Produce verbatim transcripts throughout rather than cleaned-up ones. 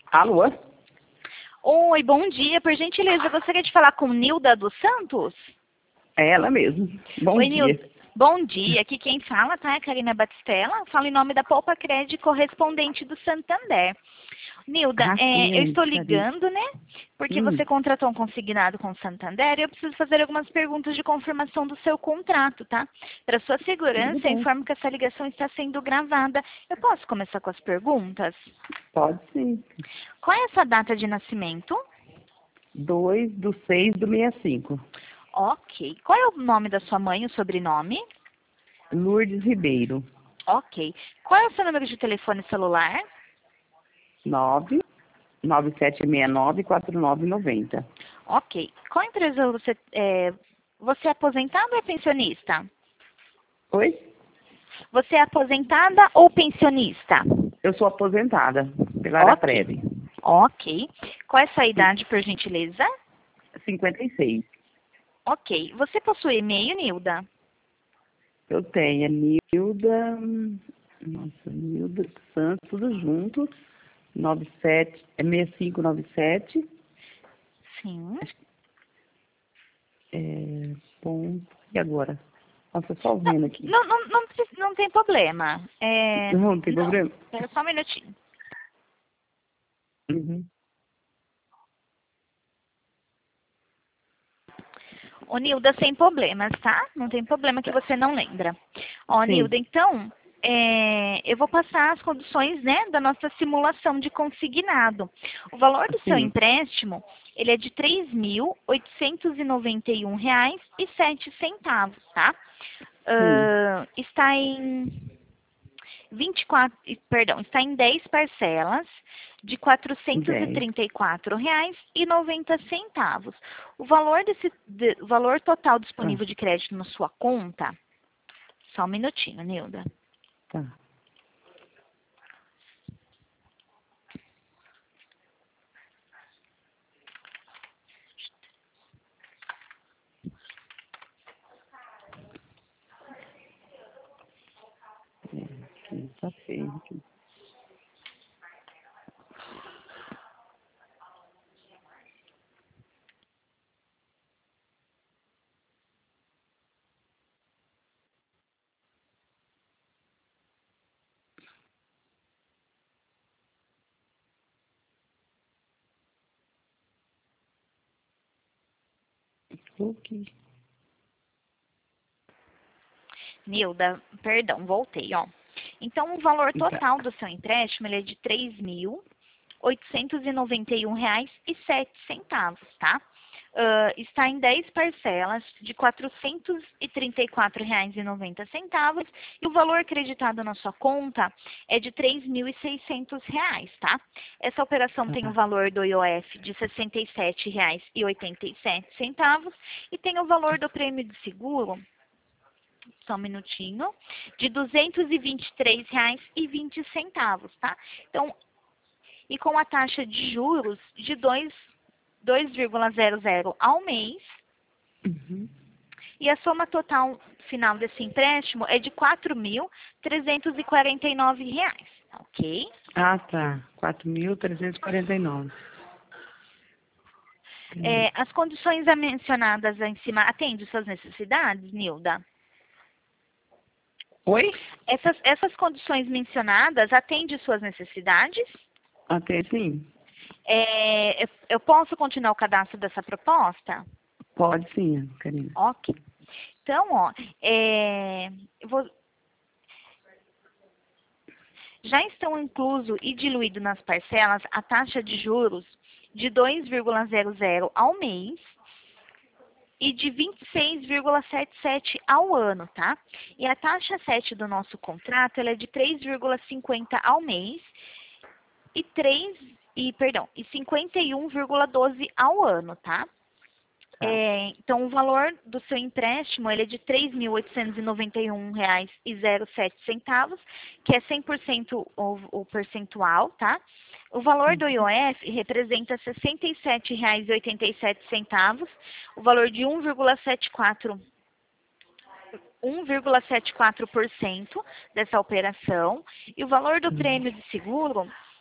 Alô? Oi, bom dia. Por gentileza, eu gostaria de falar com Nilda dos Santos? É ela mesmo. Bom Oi, dia. Nilda. Bom dia. Aqui quem fala, tá? É a Karina Batistella. Falo em nome da Poupa Crédito correspondente do Santander. Nilda, Ah, sim, é, eu lembro, estou Karina. ligando, né? Porque Hum, você contratou um consignado com o Santander e eu preciso fazer algumas perguntas de confirmação do seu contrato, tá? Para sua tudo segurança, eu bem. informo que essa ligação está sendo gravada. Eu posso começar com as perguntas? Pode sim. Qual é a sua data de nascimento? Dois do seis do sessenta e cinco. Ok. Qual é o nome da sua mãe, o sobrenome? Lourdes Ribeiro. Ok. Qual é o seu número de telefone celular? Nove nove sete seis nove quatro nove nove zero. Ok. Qual empresa você é? Você é aposentada ou é pensionista? Oi? Você é aposentada ou pensionista? Eu sou aposentada pela área Ok. prévia. Ok. Qual é a sua idade, por gentileza? cinquenta e seis. Ok. Você possui e-mail, Nilda? Eu tenho a Nilda. Nossa, Nilda Santos, tudo junto. Nove sete é seis cinco nove sete. Sim. É, ponto. E agora? Nossa, só Não, vendo aqui. não, não, não, precisa- não tem problema. É, Não, não tem não. problema? Espera só um minutinho. Uhum. Ô, Nilda, sem problemas, tá? Não tem problema que você não lembra. Ó, Sim, Nilda, então, é, eu vou passar as condições, né, da nossa simulação de consignado. O valor do seu sim. empréstimo, ele é de três mil oitocentos e noventa e um reais e sete centavos, tá? Sim, Ah, está em vinte e quatro, e- perdão, está em dez parcelas de quatrocentos e dez. trinta e quatro reais e noventa centavos. O valor desse, de- o valor total Tá, disponível de crédito na sua conta, só um minutinho, Nilda. tá. É, aqui, tá feio aqui. Ok. Nilda, perdão, voltei, ó. Então, o valor Tá. total do seu empréstimo, ele é de três mil oitocentos e noventa e um reais e sete centavos, tá? Ah, está em dez parcelas de quatrocentos e trinta e quatro reais e noventa centavos e o valor acreditado na sua conta é de três mil e seiscentos reais, tá? Essa operação tem o Tá. valor do I O F de sessenta e sete reais e oitenta e sete centavos e tem o valor do prêmio de seguro, só um minutinho, de duzentos e vinte e três reais e vinte centavos, tá? Então, e com a taxa de juros de dois vírgula zero zero ao mês, Uhum. e a soma total final desse empréstimo é de quatro mil trezentos e quarenta e nove reais, ok? Ah, tá. quatro mil trezentos e quarenta e nove. É, Entendi. as condições mencionadas aí em cima atendem suas necessidades, Nilda? Oi? Essas, essas condições mencionadas atendem suas necessidades? Até sim. É, eu, eu posso continuar o cadastro dessa proposta? Pode sim, Karina. Ok. Então, ó, é, eu vou, já estão incluso e diluído nas parcelas a taxa de juros de dois vírgula zero zero ao mês e de vinte e seis vírgula setenta e sete ao ano, tá? E a taxa sete do nosso contrato, ela é de três vírgula cinquenta ao mês e três e perdão, e cinquenta e um vírgula doze ao ano, tá? Tá. É, então, o valor do seu empréstimo ele é de três mil oitocentos e noventa e um reais e zero sete centavos, que é cem por cento o, o percentual, tá? O valor do I O F representa sessenta e sete reais e oitenta e sete centavos, o valor de um vírgula setenta e quatro um vírgula setenta e quatro por cento dessa operação, e o valor do Uhum. prêmio de seguro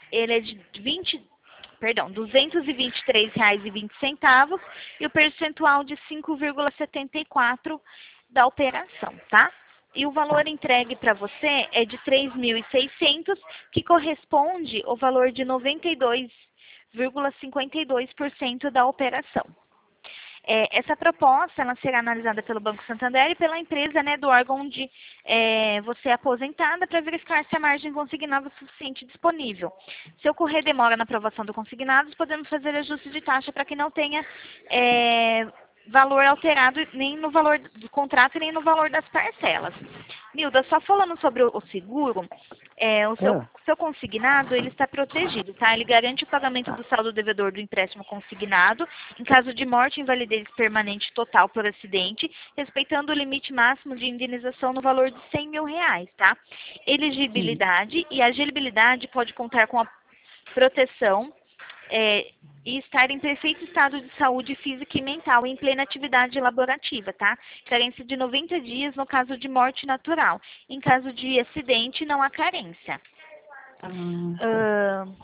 ele é de vinte, perdão, duzentos e vinte e três reais e vinte centavos e o percentual de cinco vírgula setenta e quatro da operação, tá? E o valor entregue para você é de três mil e seiscentos, que corresponde ao valor de noventa e dois vírgula cinquenta e dois por cento da operação. É, essa proposta ela será analisada pelo Banco Santander e pela empresa, né, do órgão onde é, você é aposentada, para verificar se a margem consignada é suficiente e disponível. Se ocorrer demora na aprovação do consignado, podemos fazer ajuste de taxa para que não tenha é, valor alterado nem no valor do contrato e nem no valor das parcelas. Nilda, só falando sobre o seguro, é, o seu, Ah. seu consignado ele está protegido, tá? Ele garante o pagamento do saldo devedor do empréstimo consignado em caso de morte, invalidez permanente total por acidente, respeitando o limite máximo de indenização no valor de cem mil reais, tá? Elegibilidade e agibilidade pode contar com a proteção é, e estar em perfeito estado de saúde física e mental em plena atividade laborativa, tá? Carência de noventa dias no caso de morte natural. Em caso de acidente, não há carência. Ah, Uh,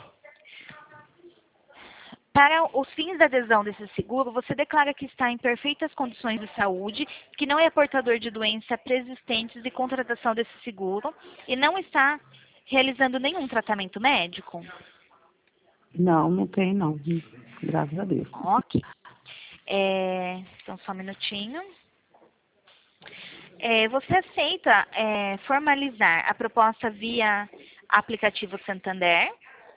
para os fins da adesão desse seguro, você declara que está em perfeitas condições de saúde, que não é portador de doenças preexistentes e contratação desse seguro, e não está realizando nenhum tratamento médico? não, não tem não. Graças a Deus. Ok. É, então, só um minutinho. É, você aceita é, formalizar a proposta via aplicativo Santander?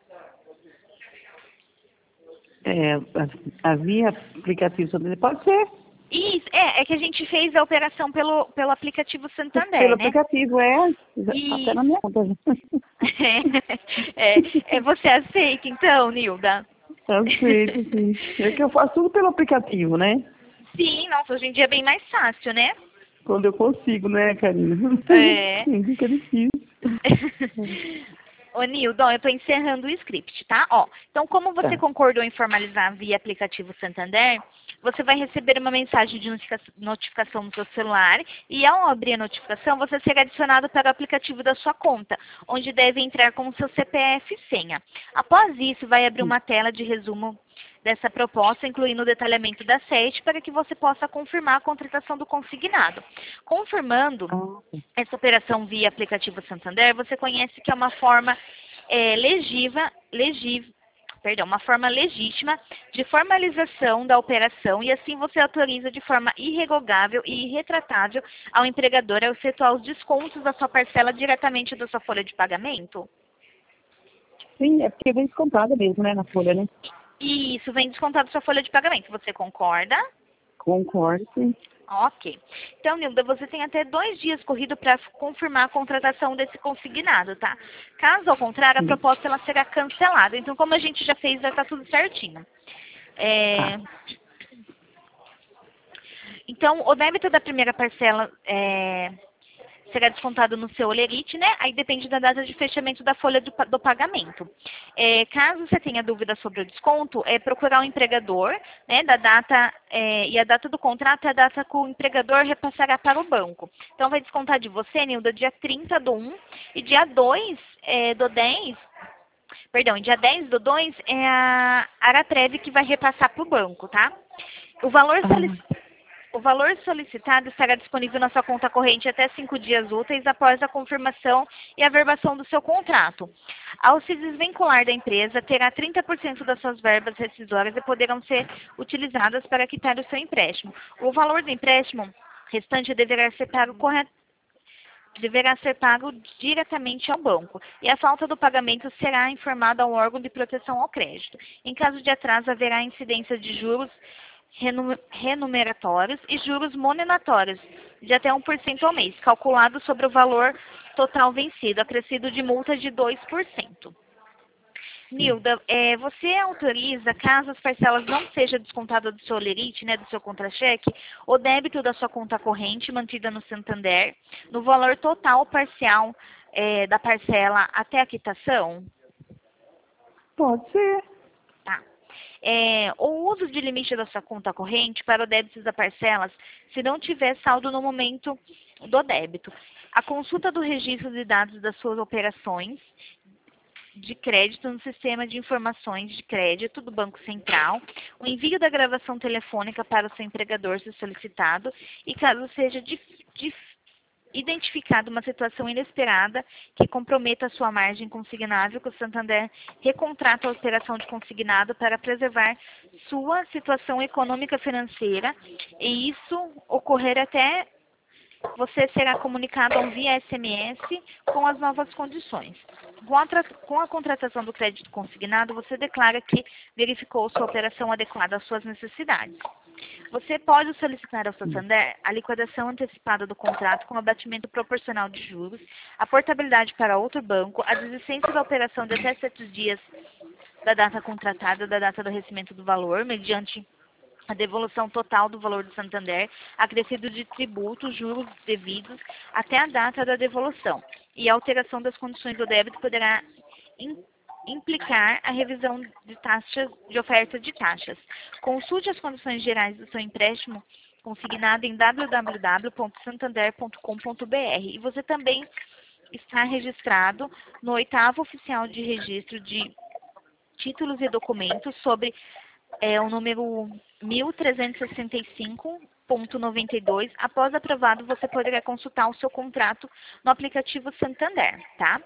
É, a- havia aplicativo sobre pode ser. Isso, é, é que a gente fez a operação pelo, pelo aplicativo Santander, Pelo né? aplicativo, é. Tá até na Isso. minha conta. É, é, você aceita, então, Nilda? Aceito, sim. É que eu faço tudo pelo aplicativo, né? Sim, nossa, hoje em dia é bem mais fácil, né? Quando eu consigo, né, Karina? É. Sim, fica difícil. Ô, Nildo, eu estou encerrando o script, tá? Ó, então, como você Tá. concordou em formalizar via aplicativo Santander, você vai receber uma mensagem de notifica- notificação no seu celular e, ao abrir a notificação, você será adicionado para o aplicativo da sua conta, onde deve entrar com o seu C P F e senha. Após isso, vai abrir uma tela de resumo dessa proposta, incluindo o detalhamento da S E T, para que você possa confirmar a contratação do consignado. Confirmando Ah, essa operação via aplicativo Santander, você conhece que é uma forma é, legível, legível, perdão, uma forma legítima de formalização da operação e assim você autoriza de forma irrevogável e irretratável ao empregador a efetuar os descontos da sua parcela diretamente da sua folha de pagamento? sim, é porque vem descontada mesmo, né, na folha, né? E isso vem descontado da sua folha de pagamento. Você concorda? Concordo, sim. Ok. Então, Nilda, você tem até dois dias corrido para confirmar a contratação desse consignado, tá? Caso ao contrário, a Sim. proposta ela será cancelada. Então, como a gente já fez, já está tudo certinho. Tá. É... Então, o débito da primeira parcela é... será descontado no seu olerite, né? Aí depende da data de fechamento da folha do, pa- do pagamento. É, caso você tenha dúvida sobre o desconto, é procurar o empregador, né? Da data, é, e a data do contrato é a data que o empregador repassará para o banco. Então, vai descontar de você, Nilda, dia trinta do um e dia dois é, do dez, perdão, e dia dez do dois é a Araprev que vai repassar para o banco, tá? O valor solicitado. Ah, O valor solicitado estará disponível na sua conta corrente até cinco dias úteis após a confirmação e averbação do seu contrato. Ao se desvincular da empresa, terá trinta por cento das suas verbas rescisórias e poderão ser utilizadas para quitar o seu empréstimo. O valor do empréstimo restante deverá ser pago correto deverá ser pago diretamente ao banco e a falta do pagamento será informada ao órgão de proteção ao crédito. Em caso de atraso, haverá incidência de juros renu- renumeratórios e juros monetários de até um por cento ao mês, calculado sobre o valor total vencido, acrescido de multa de dois por cento. sim. Nilda, é, você autoriza, caso as parcelas não sejam descontadas do seu olerite, né, do seu contra-cheque, o débito da sua conta corrente mantida no Santander, no valor total ou parcial é, da parcela até a quitação? Pode ser. Tá. É, o uso de limite da sua conta corrente para o débito das parcelas, se não tiver saldo no momento do débito. A consulta do registro de dados das suas operações de crédito no sistema de informações de crédito do Banco Central, o envio da gravação telefônica para o seu empregador se solicitado e caso seja dif, dif, identificada uma situação inesperada que comprometa a sua margem consignável, que o Santander recontrata a operação de consignado para preservar sua situação econômica financeira e isso ocorrer até você será comunicado via S M S com as novas condições. Com a, com a contratação do crédito consignado, você declara que verificou sua operação adequada às suas necessidades. Você pode solicitar ao Santander a liquidação antecipada do contrato com abatimento proporcional de juros, a portabilidade para outro banco, a desistência da operação de até sete dias da data contratada, da data do recebimento do valor, mediante a devolução total do valor do Santander, acrescido de tributos, juros devidos, até a data da devolução. E a alteração das condições do débito poderá implicar a revisão de taxas, de oferta de taxas. Consulte as condições gerais do seu empréstimo consignado em w w w ponto santander ponto com ponto b r. E você também está registrado no oitavo oficial de registro de títulos e documentos sobre é, o número mil trezentos e sessenta e cinco ponto noventa e dois. Após aprovado, você poderá consultar o seu contrato no aplicativo Santander, tá?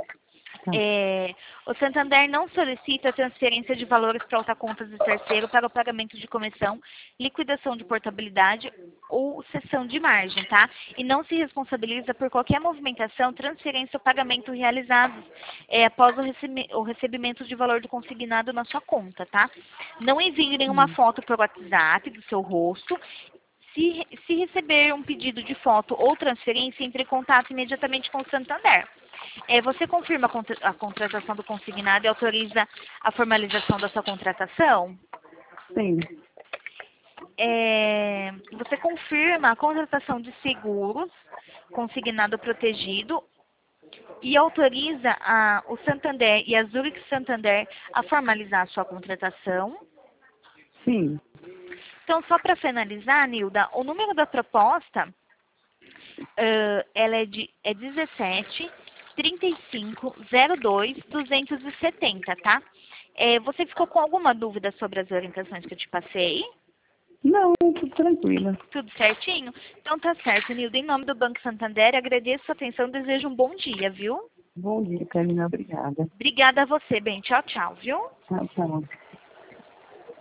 É, o Santander não solicita a transferência de valores para outra conta de terceiro para o pagamento de comissão, liquidação de portabilidade ou cessão de margem, tá? E não se responsabiliza por qualquer movimentação, transferência ou pagamento realizados é, após o, recebe o recebimento de valor do consignado na sua conta, tá? Não envie nenhuma foto por WhatsApp do seu rosto. Se, se receber um pedido de foto ou transferência, entre em contato imediatamente com o Santander. É, você confirma a, contra a contratação do consignado e autoriza a formalização da sua contratação? Sim. É, você confirma a contratação de seguros, consignado protegido, e autoriza a, o Santander e a Zurich Santander a formalizar a sua contratação? Sim. Então, só para finalizar, Nilda, o número da proposta, uh, ela é, de, é dezessete, trinta e cinco, zero dois, duzentos e setenta, tá? É, você ficou com alguma dúvida sobre as orientações que eu te passei? Não, tudo tranquilo. Tudo certinho? Então tá certo, Nilda. Em nome do Banco Santander, agradeço a sua atenção, desejo um bom dia, viu? Bom dia, Carolina. Obrigada. Obrigada a você, bem. Tchau, tchau, viu? Tchau, tchau.